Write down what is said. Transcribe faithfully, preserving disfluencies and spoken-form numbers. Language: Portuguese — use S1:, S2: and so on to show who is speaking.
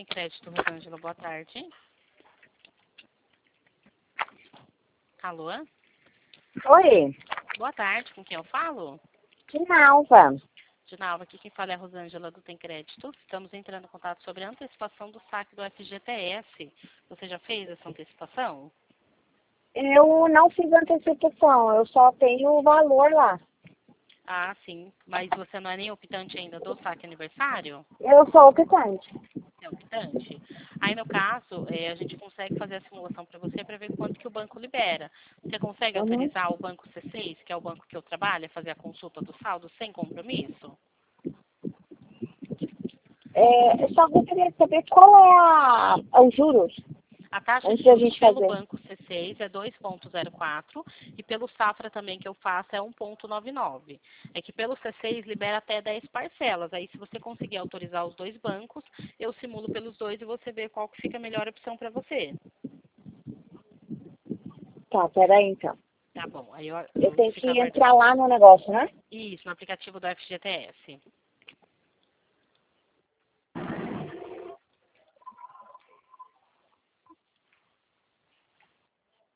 S1: Tem Crédito, Rosângela, boa tarde. Alô?
S2: Oi,
S1: Boa tarde, com quem eu falo?
S2: Dinalva.
S1: Dinalva, aqui quem fala é a Rosângela do Tem Crédito. Estamos entrando em contato sobre a antecipação do saque do F G T S. Você já fez essa antecipação?
S2: Eu não fiz antecipação, eu só tenho o valor lá.
S1: Ah, sim. Mas você não é nem optante ainda do saque aniversário?
S2: Eu sou optante.
S1: É optante? Aí, no caso, é, a gente consegue fazer a simulação para você para ver quanto que o banco libera. Você consegue
S2: Uhum.
S1: autorizar o banco C seis, que é o banco que eu trabalho, a fazer a consulta do saldo sem compromisso?
S2: É, eu só gostaria de saber qual é a, os juros
S1: A taxa
S2: antes
S1: de
S2: da
S1: juros
S2: gente
S1: pelo
S2: fazer.
S1: banco C seis é dois vírgula zero quatro e pelo Safra também que eu faço é um vírgula noventa e nove. É que pelo C seis libera até dez parcelas. Aí se você conseguir autorizar os dois bancos, eu simulo pelos dois e você vê qual que fica a melhor opção para você.
S2: Tá, peraí então.
S1: Tá bom. Aí eu,
S2: Eu
S1: eu
S2: tenho
S1: fico
S2: que
S1: aguardando.
S2: entrar lá no negócio, né?
S1: Isso, no aplicativo do F G T S.